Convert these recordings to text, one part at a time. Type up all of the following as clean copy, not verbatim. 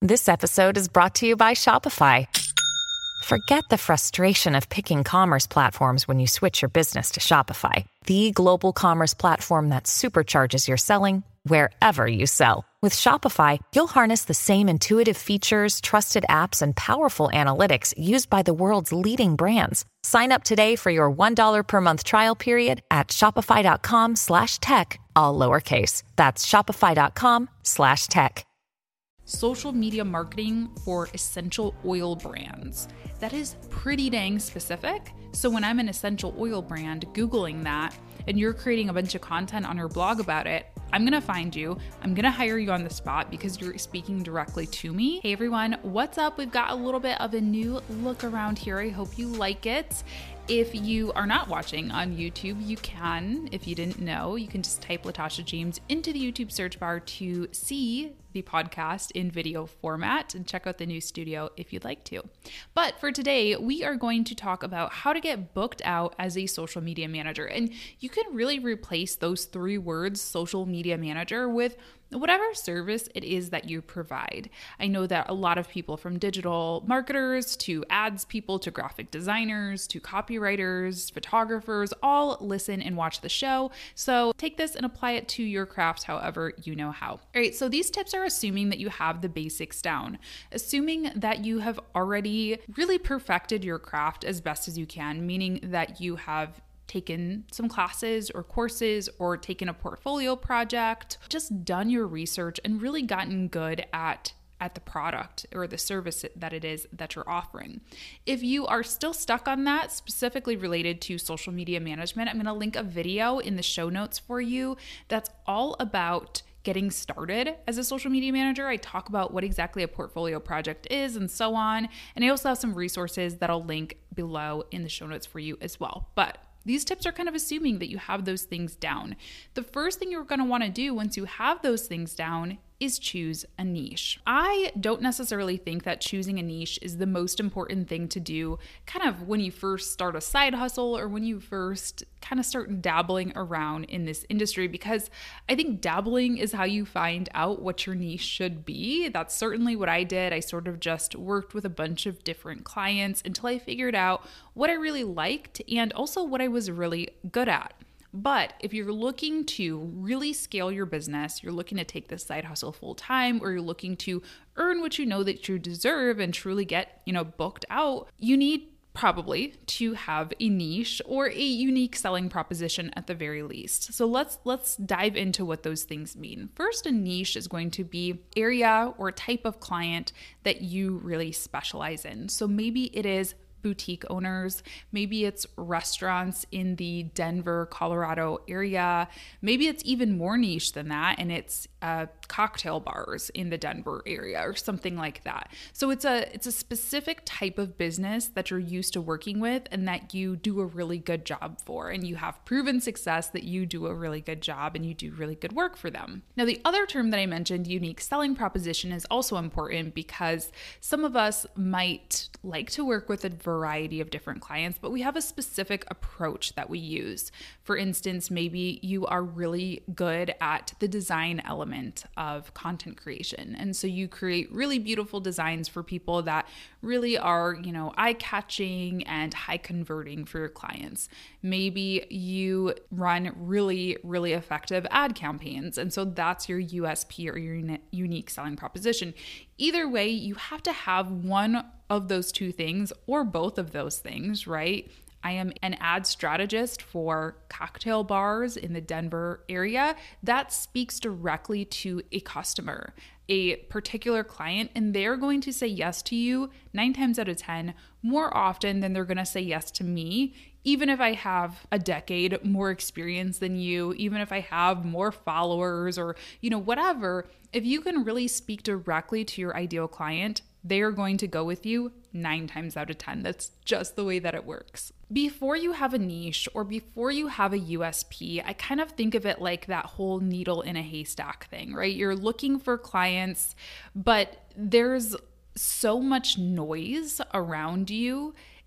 This episode is brought to you by Shopify. Forget the frustration of picking commerce platforms when you switch your business to Shopify, the global commerce platform that supercharges your selling wherever you sell. With Shopify, you'll harness the same intuitive features, trusted apps, and powerful analytics used by the world's leading brands. Sign up today for your $1 per month trial period at shopify.com/tech, all lowercase. That's shopify.com/tech. Social media marketing for essential oil brands. That is pretty dang specific. So when I'm an essential oil brand, Googling that, and you're creating a bunch of content on your blog about it, I'm gonna find you. I'm gonna hire you on the spot because you're speaking directly to me. Hey everyone, what's up? We've got a little bit of a new look around here. I hope you like it. If you are not watching on YouTube, you can. If you didn't know, you can just type Latasha James into the YouTube search bar to see the podcast in video format and check out the new studio if you'd like to. But for today, we are going to talk about how to get booked out as a social media manager. And you can really replace those three words, social media manager, with whatever service it is that you provide. I know that a lot of people, from digital marketers to ads people to graphic designers to copywriters, photographers, all listen and watch the show. So take this and apply it to your craft however you know how. All right, so these tips are assuming that you have the basics down, assuming that you have already really perfected your craft as best as you can, meaning that you have taken some classes or courses or taken a portfolio project, just done your research and really gotten good at the product or the service that it is that you're offering. If you are still stuck on that, specifically related to social media management, I'm going to link a video in the show notes for you that's all about getting started as a social media manager. I talk about what exactly a portfolio project is and so on. And I also have some resources that I'll link below in the show notes for you as well. But these tips are kind of assuming that you have those things down. The first thing you're going to want to do once you have those things down is choose a niche. I don't necessarily think that choosing a niche is the most important thing to do kind of when you first start a side hustle or when you first kind of start dabbling around in this industry, because I think dabbling is how you find out what your niche should be. That's certainly what I did. I sort of just worked with a bunch of different clients until I figured out what I really liked and also what I was really good at. But if you're looking to really scale your business, you're looking to take this side hustle full time, or you're looking to earn what you know that you deserve and truly get, booked out, you need probably to have a niche or a unique selling proposition at the very least. So let's dive into what those things mean. First, a niche is going to be area or type of client that you really specialize in. So maybe it is boutique owners, maybe it's restaurants in the Denver, Colorado area, maybe it's even more niche than that and it's cocktail bars in the Denver area or something like that. So it's a specific type of business that you're used to working with and that you do a really good job for, and you have proven success that you do a really good job and you do really good work for them. Now, the other term that I mentioned, unique selling proposition, is also important because some of us might like to work with a variety of different clients, but we have a specific approach that we use. For instance, maybe you are really good at the design element of content creation. And so you create really beautiful designs for people that really are, eye-catching and high converting for your clients. Maybe you run really, really effective ad campaigns. And so that's your USP or your unique selling proposition. Either way, you have to have one of those two things or both of those things, right? I am an ad strategist for cocktail bars in the Denver area. That speaks directly to a customer, a particular client, and they're going to say yes to you 9 times out of 10 more often than they're going to say yes to me, even if I have a decade more experience than you, even if I have more followers or, whatever. If you can really speak directly to your ideal client, they are going to go with you 9 times out of 10. That's just the way that it works. Before you have a niche or before you have a USP, I kind of think of it like that whole needle in a haystack thing, right? You're looking for clients, but there's so much noise around you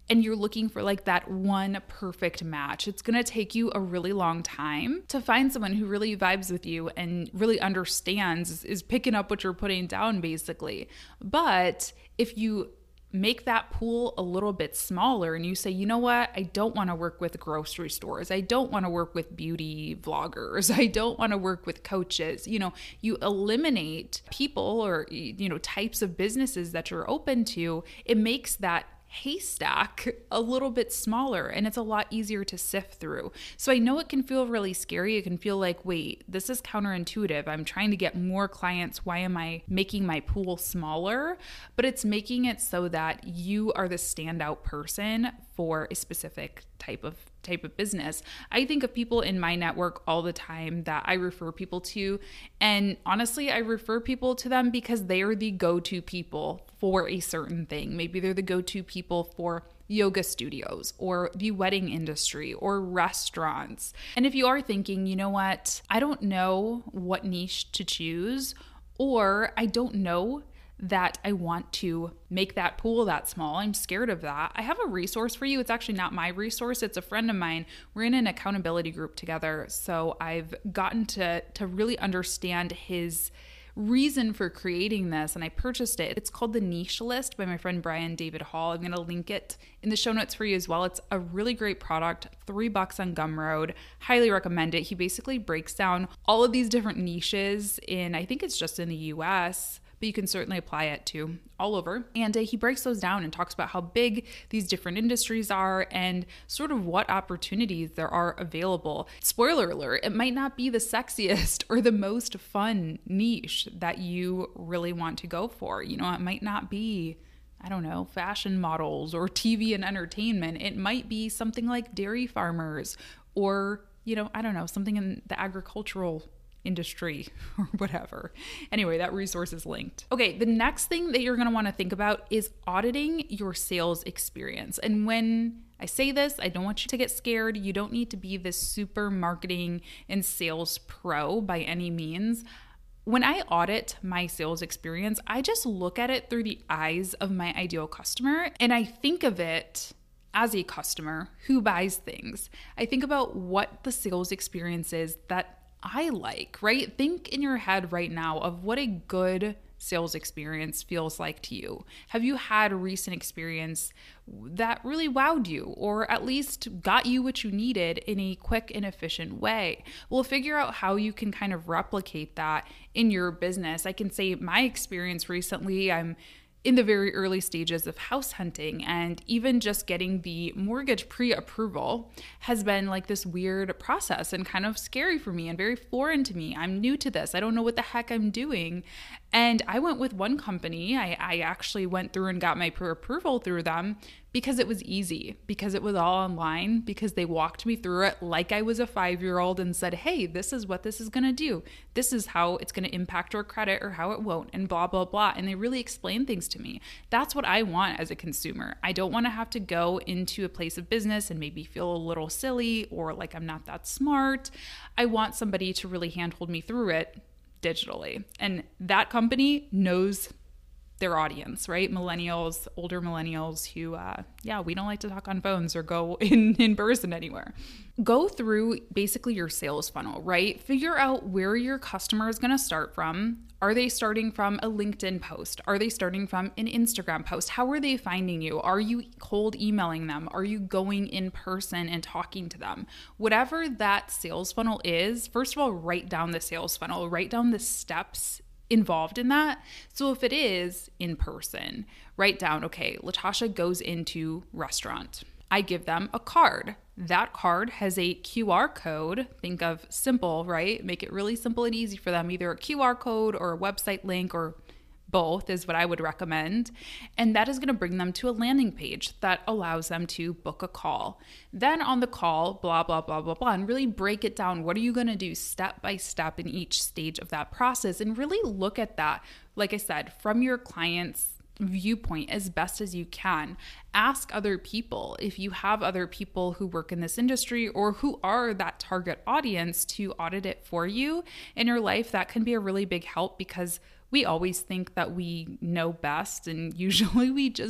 and you're looking for like that one perfect match, it's going to take you a really long time to find someone who really vibes with you and really understands, is picking up what you're putting down basically. But if you make that pool a little bit smaller and you say, you know what, I don't want to work with grocery stores. I don't want to work with beauty vloggers. I don't want to work with coaches. You eliminate people or, types of businesses that you're open to. It makes that haystack a little bit smaller and it's a lot easier to sift through. So I know it can feel really scary. It can feel like, wait, this is counterintuitive. I'm trying to get more clients. Why am I making my pool smaller? But it's making it so that you are the standout person for a specific type of business. I think of people in my network all the time that I refer people to. And honestly, I refer people to them because they are the go-to people for a certain thing. Maybe they're the go-to people for yoga studios or the wedding industry or restaurants. And if you are thinking, you know what, I don't know what niche to choose, or I don't know that I want to make that pool that small, I'm scared of that, I have a resource for you. It's actually not my resource. It's a friend of mine. We're in an accountability group together. So I've gotten to really understand his reason for creating this, and I purchased it. It's called the Niche List by my friend Brian David Hall. I'm going to link it in the show notes for you as well. It's a really great product, $3 on Gumroad. Highly recommend it. He basically breaks down all of these different niches I think it's just in the US, but you can certainly apply it to all over. And he breaks those down and talks about how big these different industries are and sort of what opportunities there are available. Spoiler alert, it might not be the sexiest or the most fun niche that you really want to go for. It might not be, I don't know, fashion models or TV and entertainment. It might be something like dairy farmers or, I don't know, something in the agricultural industry or whatever. Anyway, that resource is linked. Okay, the next thing that you're going to want to think about is auditing your sales experience. And when I say this, I don't want you to get scared. You don't need to be this super marketing and sales pro by any means. When I audit my sales experience, I just look at it through the eyes of my ideal customer, and I think of it as a customer who buys things. I think about what the sales experience is that I like, right? Think in your head right now of what a good sales experience feels like to you. Have you had a recent experience that really wowed you, or at least got you what you needed in a quick and efficient way? We'll figure out how you can kind of replicate that in your business. I can say my experience recently, I'm in the very early stages of house hunting, and even just getting the mortgage pre-approval has been like this weird process and kind of scary for me and very foreign to me. I'm new to this. I don't know what the heck I'm doing. And I went with one company. I actually went through and got my pre-approval through them because it was easy, because it was all online, because they walked me through it like I was a 5-year-old and said, hey, this is what this is going to do. This is how it's going to impact your credit or how it won't, and blah, blah, blah. And they really explained things to me. That's what I want as a consumer. I don't want to have to go into a place of business and maybe feel a little silly or like I'm not that smart. I want somebody to really handhold me through it digitally. And that company knows their audience, right? Millennials, older millennials who, we don't like to talk on phones or go in person anywhere. Go through basically your sales funnel, right? Figure out where your customer is going to start from. Are they starting from a LinkedIn post? Are they starting from an Instagram post? How are they finding you? Are you cold emailing them? Are you going in person and talking to them? Whatever that sales funnel is, first of all, write down the sales funnel, write down the steps involved in that. So if it is in person, write down, okay, Latasha goes into restaurant. I give them a card. That card has a QR code. Think of simple, right? Make it really simple and easy for them. Either a QR code or a website link, or both is what I would recommend. And that is going to bring them to a landing page that allows them to book a call. Then on the call, blah, blah, blah, blah, blah, and really break it down. What are you going to do step by step in each stage of that process? And really look at that, like I said, from your client's viewpoint as best as you can. Ask other people, if you have other people who work in this industry or who are that target audience, to audit it for you in your life. That can be a really big help, because we always think that we know best, and usually we just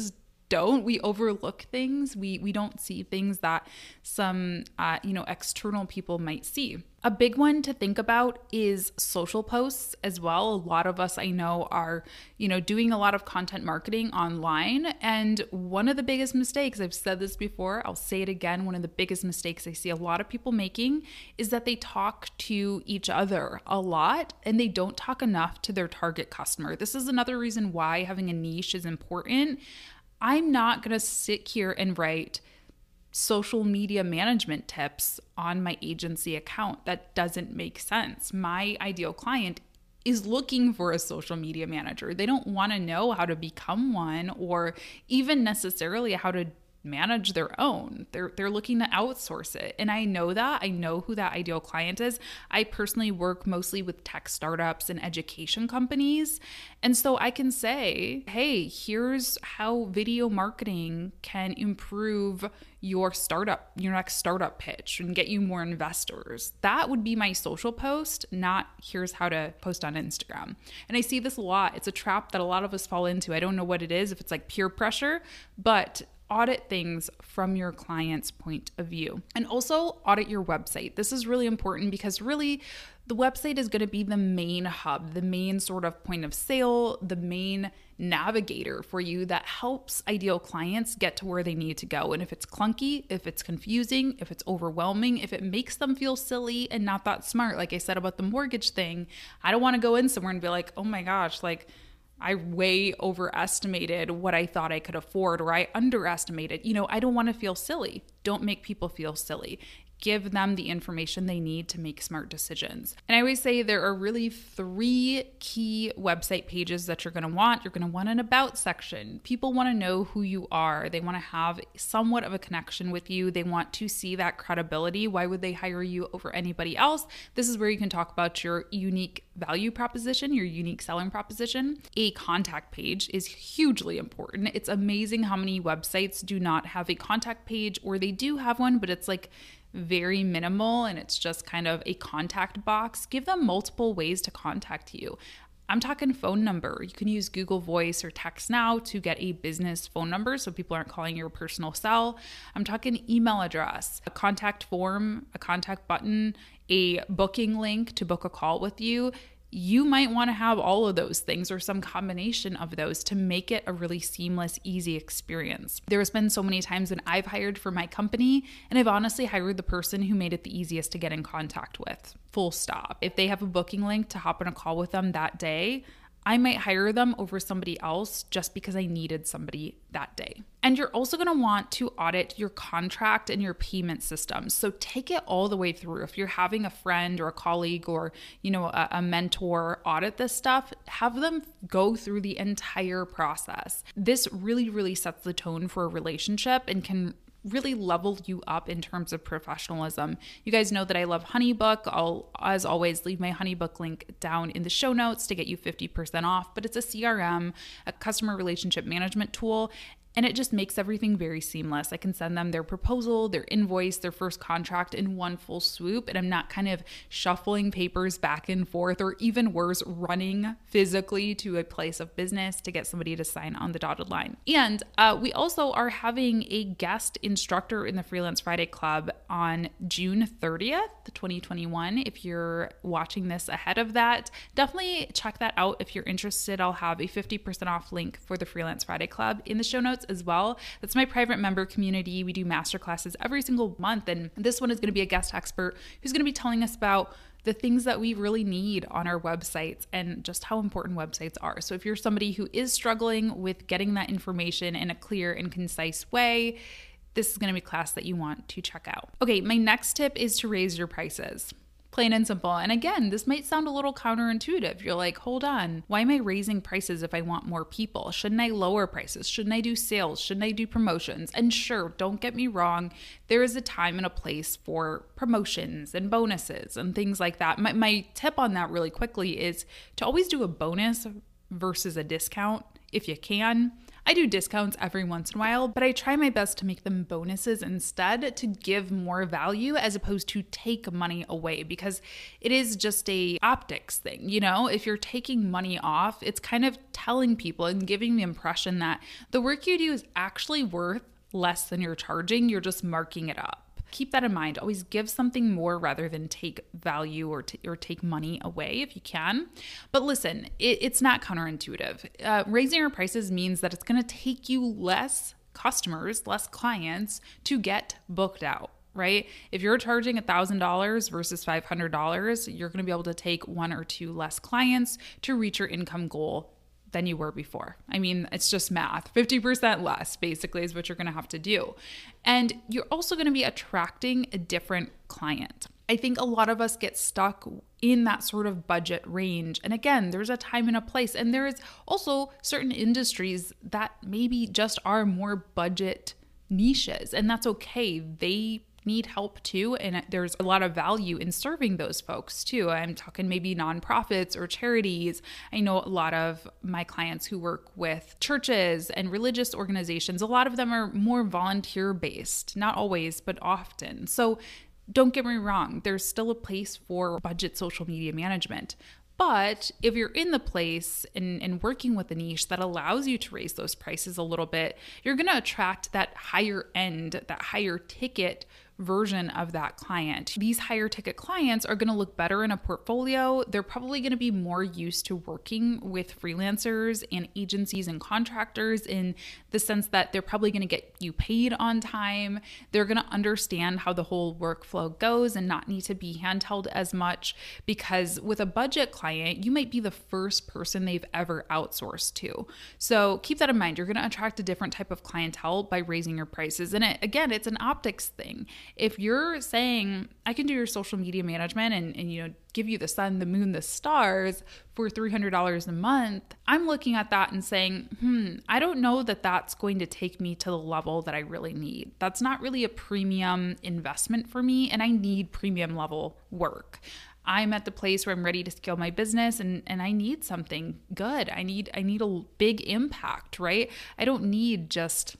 don't. We overlook things. We don't see things that some external people might see. A big one to think about is social posts as well. A lot of us I know are, doing a lot of content marketing online. And one of the biggest mistakes, I've said this before, I'll say it again, one of the biggest mistakes I see a lot of people making is that they talk to each other a lot and they don't talk enough to their target customer. This is another reason why having a niche is important. I'm not going to sit here and write social media management tips on my agency account. That doesn't make sense. My ideal client is looking for a social media manager. They don't want to know how to become one or even necessarily how to manage their own. They're looking to outsource it. And I know that. I know who that ideal client is. I personally work mostly with tech startups and education companies. And so I can say, hey, here's how video marketing can improve your next startup pitch and get you more investors. That would be my social post, not here's how to post on Instagram. And I see this a lot. It's a trap that a lot of us fall into. I don't know what it is, if it's like peer pressure, but audit things from your client's point of view. And also audit your website. This is really important because really the website is going to be the main hub, the main sort of point of sale, the main navigator for you that helps ideal clients get to where they need to go. And if it's clunky, if it's confusing, if it's overwhelming, if it makes them feel silly and not that smart, like I said about the mortgage thing, I don't want to go in somewhere and be like, oh my gosh, like I way overestimated what I thought I could afford, or I underestimated. I don't want to feel silly. Don't make people feel silly. Give them the information they need to make smart decisions. And I always say there are really 3 key website pages that you're going to want. You're going to want an about section. People want to know who you are. They want to have somewhat of a connection with you. They want to see that credibility. Why would they hire you over anybody else? This is where you can talk about your unique value proposition, your unique selling proposition. A contact page is hugely important. It's amazing how many websites do not have a contact page, or they do have one, but it's like very minimal and it's just kind of a contact box. Give them multiple ways to contact you. I'm talking phone number. You can use Google Voice or Text Now to get a business phone number so people aren't calling your personal cell. I'm talking email address, a contact form, a contact button, a booking link to book a call with you. You might want to have all of those things or some combination of those to make it a really seamless, easy experience. There's been so many times when I've hired for my company and I've honestly hired the person who made it the easiest to get in contact with, full stop. If they have a booking link to hop on a call with them that day, I might hire them over somebody else just because I needed somebody that day. And you're also going to want to audit your contract and your payment systems. So take it all the way through. If you're having a friend or a colleague or, a mentor audit this stuff, have them go through the entire process. This really, really sets the tone for a relationship and can really level you up in terms of professionalism. You guys know that I love HoneyBook. I'll, as always, leave my HoneyBook link down in the show notes to get you 50% off, but it's a CRM, a customer relationship management tool. And it just makes everything very seamless. I can send them their proposal, their invoice, their first contract in one full swoop. And I'm not kind of shuffling papers back and forth, or even worse, running physically to a place of business to get somebody to sign on the dotted line. And we also are having a guest instructor in the Freelance Friday Club on June 30th, 2021. If you're watching this ahead of that, definitely check that out if you're interested. I'll have a 50% off link for the Freelance Friday Club in the show notes as well. That's my private member community. We do masterclasses every single month. And this one is going to be a guest expert who's going to be telling us about the things that we really need on our websites and just how important websites are. So if you're somebody who is struggling with getting that information in a clear and concise way, this is going to be a class that you want to check out. Okay, my next tip is to raise your prices. Plain and simple. And again, this might sound a little counterintuitive. You're like, hold on, why am I raising prices if I want more people? Shouldn't I lower prices? Shouldn't I do sales? Shouldn't I do promotions? And sure, don't get me wrong, there is a time and a place for promotions and bonuses and things like that. My tip on that really quickly is to always do a bonus versus a discount if you can. I do discounts every once in a while, but I try my best to make them bonuses instead to give more value as opposed to take money away, because it is just a optics thing. If you're taking money off, it's kind of telling people and giving the impression that the work you do is actually worth less than you're charging. You're just marking it up. Keep that in mind. Always give something more rather than take value or take money away if you can. But listen, it's not counterintuitive. Raising your prices means that it's going to take you less customers, less clients to get booked out, right? If you're charging $1,000 versus $500, you're going to be able to take one or two less clients to reach your income goal than you were before. I mean, it's just math. 50% less basically is what you're going to have to do. And you're also going to be attracting a different client. I think a lot of us get stuck in that sort of budget range. And again, there's a time and a place. And there is also certain industries that maybe just are more budget niches, and that's okay. They need help too, and there's a lot of value in serving those folks too. I'm talking maybe nonprofits or charities. I know a lot of my clients who work with churches and religious organizations. A lot of them are more volunteer based, not always, but often. So don't get me wrong, there's still a place for budget social media management. But if you're in the place and working with a niche that allows you to raise those prices a little bit, you're going to attract that higher end, that higher ticket version of that client. These higher ticket clients are going to look better in a portfolio. They're probably going to be more used to working with freelancers and agencies and contractors in the sense that they're probably going to get you paid on time. They're going to understand how the whole workflow goes and not need to be handheld as much, because with a budget client, you might be the first person they've ever outsourced to. So keep that in mind. You're going to attract a different type of clientele by raising your prices. And it's an optics thing. If you're saying, I can do your social media management and give you the sun, the moon, the stars for $300 a month, I'm looking at that and saying, I don't know that that's going to take me to the level that I really need. That's not really a premium investment for me, and I need premium level work. I'm at the place where I'm ready to scale my business and I need something good. I need a big impact, right? I don't need just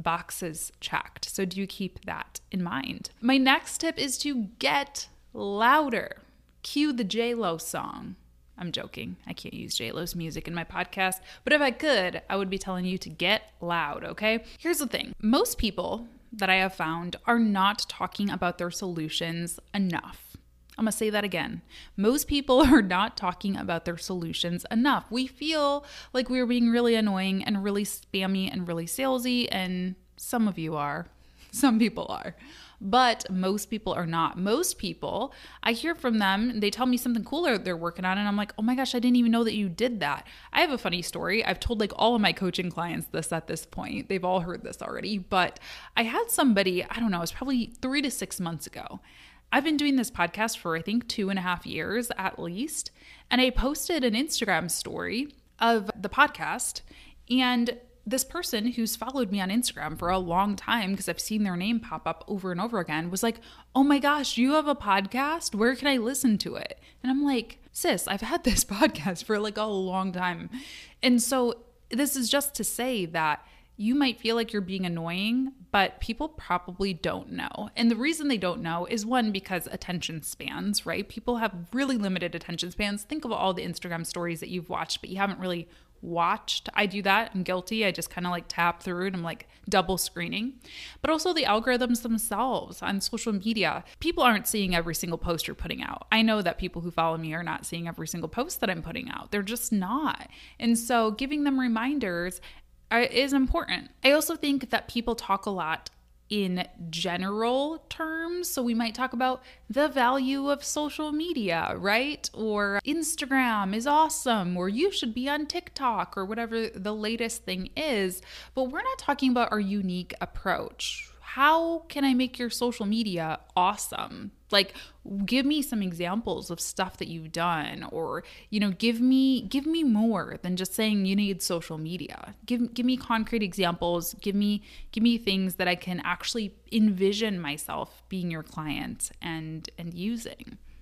boxes checked. So do keep that in mind. My next tip is to get louder. Cue the J-Lo song. I'm joking. I can't use J-Lo's music in my podcast, but if I could, I would be telling you to get loud, okay? Here's the thing. Most people that I have found are not talking about their solutions enough. I'm going to say that again. Most people are not talking about their solutions enough. We feel like we're being really annoying and really spammy and really salesy, and some of you are. Some people are. But most people are not. Most people, I hear from them, they tell me something cooler they're working on, and I'm like, oh my gosh, I didn't even know that you did that. I have a funny story. I've told all of my coaching clients this at this point. They've all heard this already. But I had somebody, I don't know, it was probably 3 to 6 months ago. I've been doing this podcast for, I think, 2.5 years at least. And I posted an Instagram story of the podcast. And this person who's followed me on Instagram for a long time, because I've seen their name pop up over and over again, was like, oh my gosh, you have a podcast? Where can I listen to it? And I'm like, sis, I've had this podcast for a long time. And so this is just to say that you might feel like you're being annoying, but people probably don't know. And the reason they don't know is, one, because attention spans, right? People have really limited attention spans. Think of all the Instagram stories that you've watched, but you haven't really watched. I do that. I'm guilty. I just kind of tap through and I'm double screening. But also the algorithms themselves on social media. People aren't seeing every single post you're putting out. I know that people who follow me are not seeing every single post that I'm putting out. They're just not. And so giving them reminders is important. I also think that people talk a lot in general terms. So we might talk about the value of social media, right? Or Instagram is awesome, or you should be on TikTok, or whatever the latest thing is. But we're not talking about our unique approach. How can I make your social media awesome? Give me some examples of stuff that you've done, or, give me more than just saying you need social media. Give me concrete examples. Give me things that I can actually envision myself being your client and using.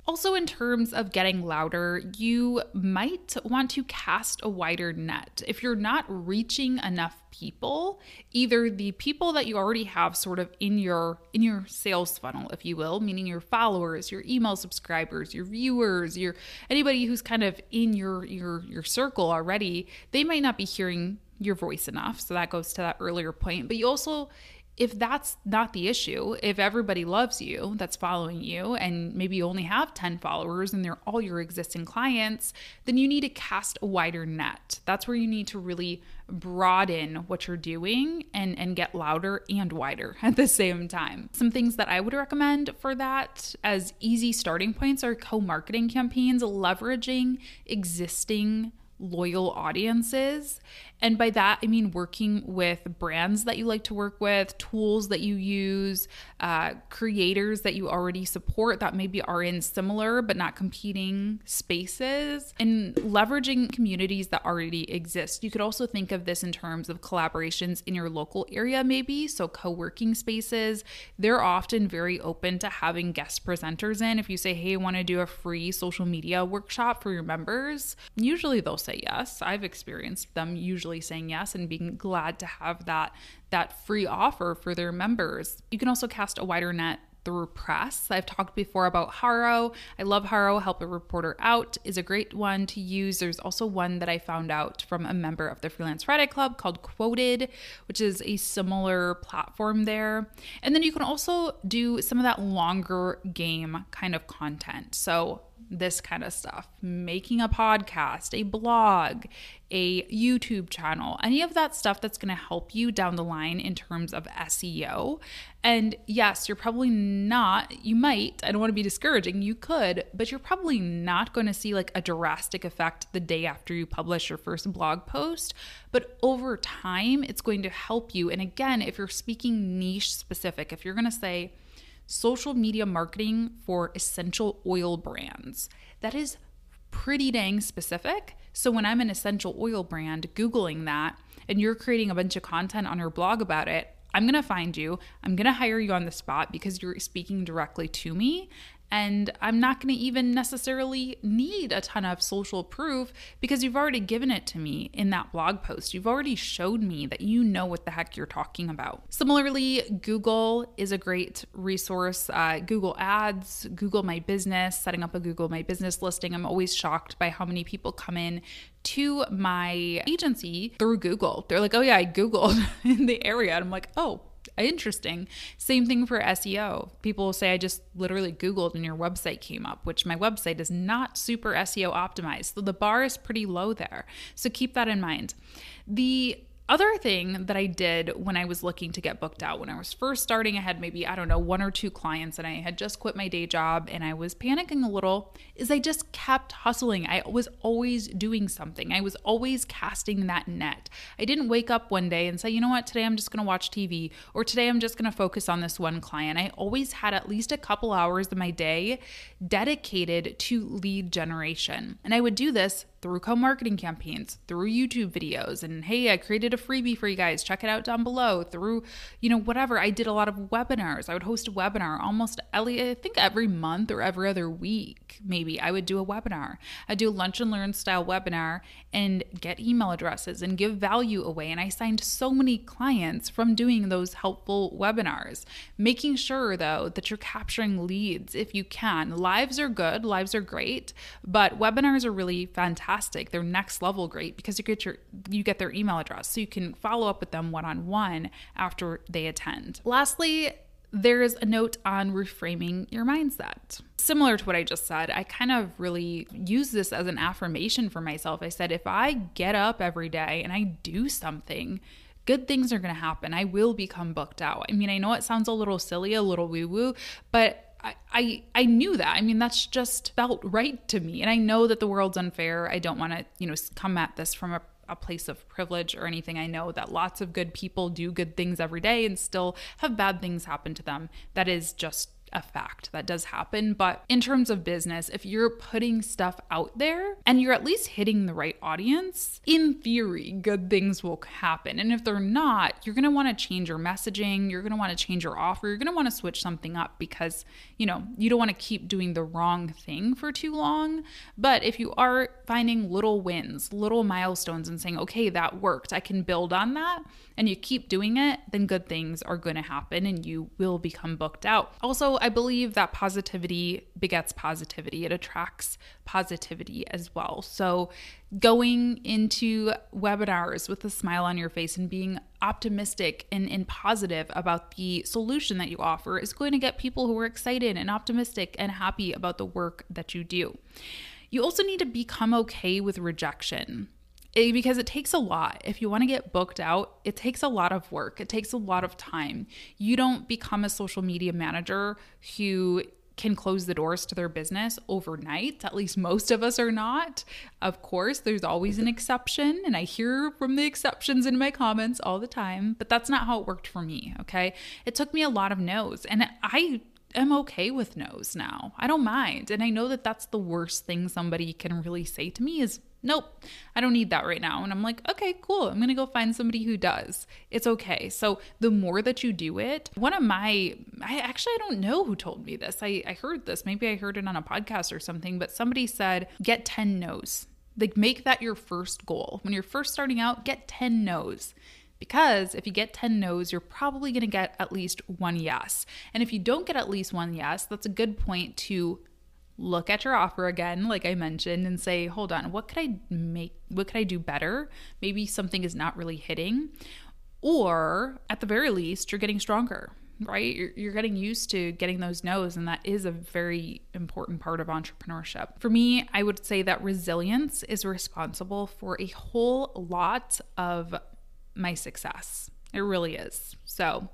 Also, in terms of getting louder, you might want to cast a wider net. If you're not reaching enough people, either the people that you already have sort of in your sales funnel, if you will, meaning your followers, your email subscribers, your viewers, anybody who's kind of in your circle already, they might not be hearing your voice enough. So that goes to that earlier point. But you also, if that's not the issue, if everybody loves you that's following you and maybe you only have 10 followers and they're all your existing clients, then you need to cast a wider net. That's where you need to really broaden what you're doing and get louder and wider at the same time. Some things that I would recommend for that as easy starting points are co-marketing campaigns, leveraging existing loyal audiences. And by that, I mean working with brands that you like to work with, tools that you use, creators that you already support that maybe are in similar but not competing spaces, and leveraging communities that already exist. You could also think of this in terms of collaborations in your local area, maybe. So co-working spaces, they're often very open to having guest presenters in. If you say, hey, I want to do a free social media workshop for your members, usually they'll say yes. I've experienced them usually saying yes and being glad to have that free offer for their members. You can also cast a wider net through press. I've talked before about Haro. I love Haro. Help a Reporter Out is a great one to use. There's also one that I found out from a member of the Freelance Friday Club called Quoted, which is a similar platform there. And then you can also do some of that longer game kind of content. So this kind of stuff, making a podcast, a blog, a YouTube channel, any of that stuff that's going to help you down the line in terms of SEO. And yes, you're probably not, you might, I don't want to be discouraging, you could, but you're probably not going to see like a drastic effect the day after you publish your first blog post. But over time, it's going to help you. And again, if you're speaking niche specific, if you're going to say, social media marketing for essential oil brands, that is pretty dang specific. So when I'm an essential oil brand, Googling that, and you're creating a bunch of content on your blog about it, I'm going to find you. I'm going to hire you on the spot because you're speaking directly to me. And I'm not going to even necessarily need a ton of social proof because you've already given it to me in that blog post. You've already showed me that you know what the heck you're talking about. Similarly, Google is a great resource. Google Ads, Google My Business, setting up a Google My Business listing. I'm always shocked by how many people come in to my agency through Google. They're like, oh yeah, I Googled in the area. And I'm like, oh, interesting. Same thing for SEO. People will say, I just literally Googled and your website came up, which my website is not super SEO optimized. So the bar is pretty low there. So keep that in mind. The other thing that I did when I was looking to get booked out, when I was first starting, I had maybe, one or two clients and I had just quit my day job and I was panicking a little, is I just kept hustling. I was always doing something. I was always casting that net. I didn't wake up one day and say, you know what, today I'm just going to watch TV, or today I'm just going to focus on this one client. I always had at least a couple hours of my day dedicated to lead generation. And I would do this through co-marketing campaigns, through YouTube videos, and hey, I created a freebie for you guys, check it out down below, through, whatever. I did a lot of webinars. I would host a webinar almost, I think every month or every other week, maybe I would do a webinar. I'd do a lunch and learn style webinar and get email addresses and give value away. And I signed so many clients from doing those helpful webinars, making sure though that you're capturing leads if you can. Lives are good, lives are great, but webinars are really fantastic. They're next level great because you get their email address, so you can follow up with them one-on-one after they attend. Lastly, there's a note on reframing your mindset. Similar to what I just said, I kind of really use this as an affirmation for myself. I said, if I get up every day and I do something, good things are going to happen. I will become booked out. I mean, I know it sounds a little silly, a little woo-woo, but I knew that. I mean, that's just felt right to me. And I know that the world's unfair. I don't want to, come at this from a place of privilege or anything. I know that lots of good people do good things every day and still have bad things happen to them. That is just a fact that does happen. But in terms of business, if you're putting stuff out there and you're at least hitting the right audience, in theory, good things will happen. And if they're not, you're going to want to change your messaging. You're going to want to change your offer. You're going to want to switch something up because, you don't want to keep doing the wrong thing for too long. But if you are finding little wins, little milestones and saying, okay, that worked, I can build on that, and you keep doing it, then good things are going to happen and you will become booked out. Also, I believe that positivity begets positivity. It attracts positivity as well. So going into webinars with a smile on your face and being optimistic and positive about the solution that you offer is going to get people who are excited and optimistic and happy about the work that you do. You also need to become okay with rejection. Because it takes a lot. If you want to get booked out, it takes a lot of work. It takes a lot of time. You don't become a social media manager who can close the doors to their business overnight. At least most of us are not. Of course, there's always an exception, and I hear from the exceptions in my comments all the time, but that's not how it worked for me, okay? It took me a lot of no's, and I'm okay with no's now. I don't mind. And I know that that's the worst thing somebody can really say to me is, nope, I don't need that right now. And I'm like, okay, cool. I'm going to go find somebody who does. It's okay. So the more that you do it, I don't know who told me this. I heard this. Maybe I heard it on a podcast or something, but somebody said, get 10 no's. Like, make that your first goal. When you're first starting out, get 10 no's. Because if you get 10 no's, you're probably going to get at least one yes. And if you don't get at least one yes, that's a good point to look at your offer again, like I mentioned, and say, hold on, what could I do better? Maybe something is not really hitting. Or at the very least, you're getting stronger, right? You're getting used to getting those no's, and that is a very important part of entrepreneurship. For me, I would say that resilience is responsible for a whole lot of my success. It really is. So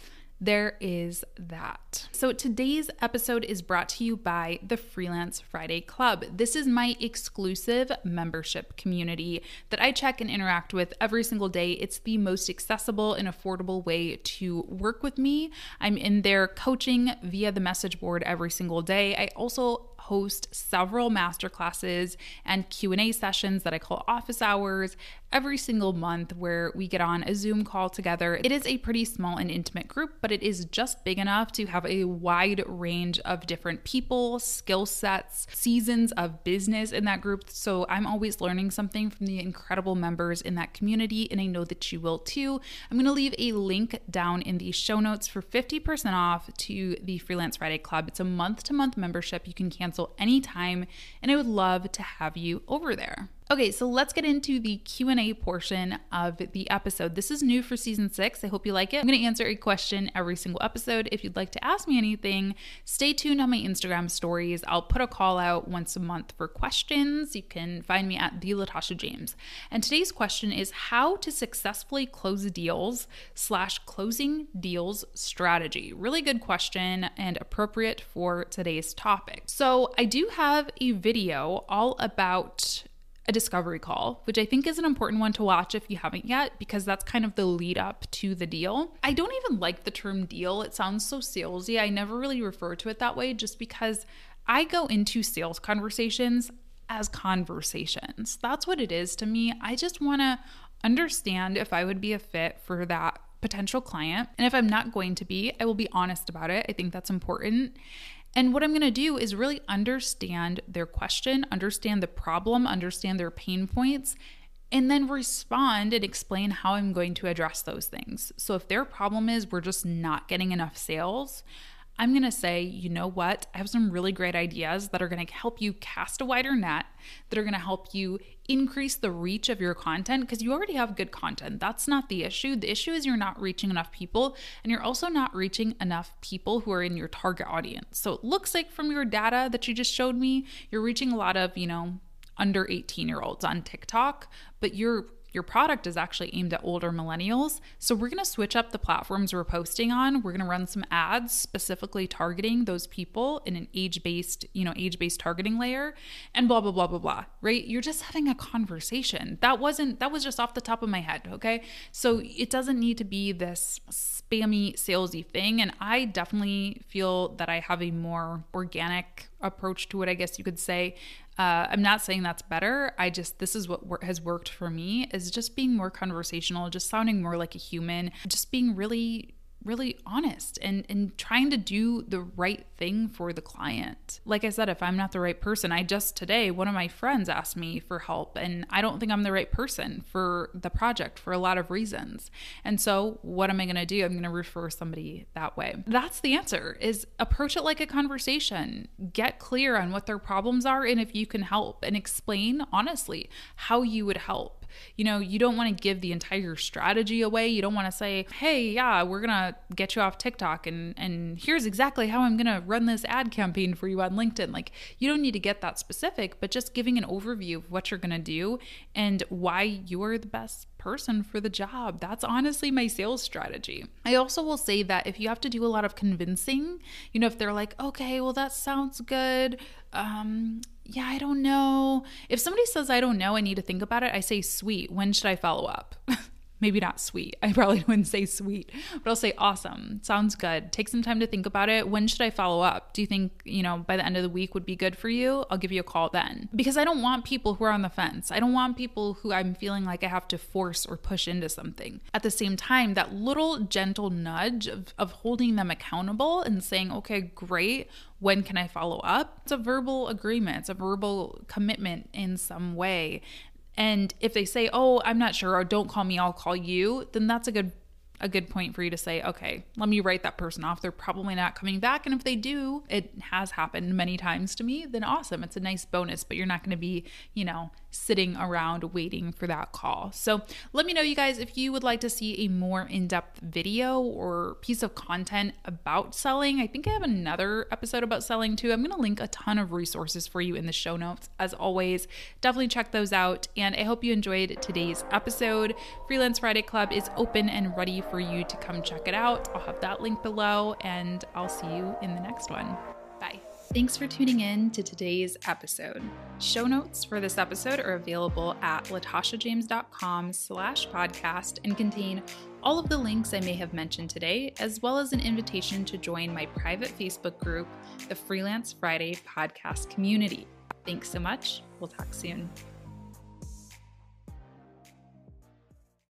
there is that. So today's episode is brought to you by the Freelance Friday Club. This is my exclusive membership community that I check and interact with every single day. It's the most accessible and affordable way to work with me. I'm in there coaching via the message board every single day. I also host several masterclasses and Q&A sessions that I call office hours every single month, where we get on a Zoom call together. It is a pretty small and intimate group, but it is just big enough to have a wide range of different people, skill sets, seasons of business in that group. So I'm always learning something from the incredible members in that community, and I know that you will too. I'm going to leave a link down in the show notes for 50% off to the Freelance Friday Club. It's a month-to-month membership. You can cancel anytime, and I would love to have you over there. Okay, so let's get into the Q&A portion of the episode. This is new for season 6. I hope you like it. I'm going to answer a question every single episode. If you'd like to ask me anything, stay tuned on my Instagram stories. I'll put a call out once a month for questions. You can find me at @LatashaJames. And today's question is how to successfully close deals / closing deals strategy. Really good question and appropriate for today's topic. So I do have a video all about a discovery call, which I think is an important one to watch if you haven't yet, because that's kind of the lead up to the deal. I don't even like the term deal. It sounds so salesy. I never really refer to it that way, just because I go into sales conversations as conversations. That's what it is to me. I just want to understand if I would be a fit for that potential client. And if I'm not going to be, I will be honest about it. I think that's important. And what I'm going to do is really understand their question, understand the problem, understand their pain points, and then respond and explain how I'm going to address those things. So if their problem is we're just not getting enough sales, I'm going to say, you know what? I have some really great ideas that are going to help you cast a wider net, that are going to help you increase the reach of your content, because you already have good content. That's not the issue. The issue is you're not reaching enough people, and you're also not reaching enough people who are in your target audience. So it looks like from your data that you just showed me, you're reaching a lot of, under 18-year-olds on TikTok, but you're your product is actually aimed at older millennials. So we're going to switch up the platforms we're posting on. We're going to run some ads specifically targeting those people in an age-based targeting layer, and blah, blah, blah, blah, blah, right? You're just having a conversation. That was just off the top of my head, okay? So it doesn't need to be this spammy, salesy thing. And I definitely feel that I have a more organic approach to it, I guess you could say. I'm not saying that's better. This is what has worked for me, is just being more conversational, just sounding more like a human, just being really honest and trying to do the right thing for the client. Like I said, if I'm not the right person, today, one of my friends asked me for help, and I don't think I'm the right person for the project for a lot of reasons. And so what am I going to do? I'm going to refer somebody that way. That's the answer, is approach it like a conversation. Get clear on what their problems are and if you can help, and explain honestly how you would help. You don't want to give the entire strategy away. You don't want to say, hey, yeah, we're going to get you off TikTok and here's exactly how I'm going to run this ad campaign for you on LinkedIn. Like, you don't need to get that specific, but just giving an overview of what you're going to do and why you're the best person for the job. That's honestly my sales strategy. I also will say that if you have to do a lot of convincing, if they're like, okay, well, that sounds good. Yeah, I don't know. If somebody says, I don't know, I need to think about it, I say, sweet. When should I follow up? Maybe not sweet. I probably wouldn't say sweet, but I'll say awesome. Sounds good. Take some time to think about it. When should I follow up? Do you think, by the end of the week would be good for you? I'll give you a call then. Because I don't want people who are on the fence. I don't want people who I'm feeling like I have to force or push into something. At the same time, that little gentle nudge of holding them accountable and saying, okay, great. When can I follow up? It's a verbal agreement. It's a verbal commitment in some way. And if they say, oh, I'm not sure, or don't call me, I'll call you, then that's a good point for you to say, okay, let me write that person off. They're probably not coming back. And if they do, it has happened many times to me, then awesome. It's a nice bonus, but you're not going to be, sitting around waiting for that call. So let me know, you guys, if you would like to see a more in-depth video or piece of content about selling. I think I have another episode about selling too. I'm going to link a ton of resources for you in the show notes. As always, definitely check those out. And I hope you enjoyed today's episode. Freelance Friday Club is open and ready for you to come check it out. I'll have that link below, and I'll see you in the next one. Bye. Thanks for tuning in to today's episode. Show notes for this episode are available at latashajames.com/podcast and contain all of the links I may have mentioned today, as well as an invitation to join my private Facebook group, the Freelance Friday Podcast Community. Thanks so much. We'll talk soon.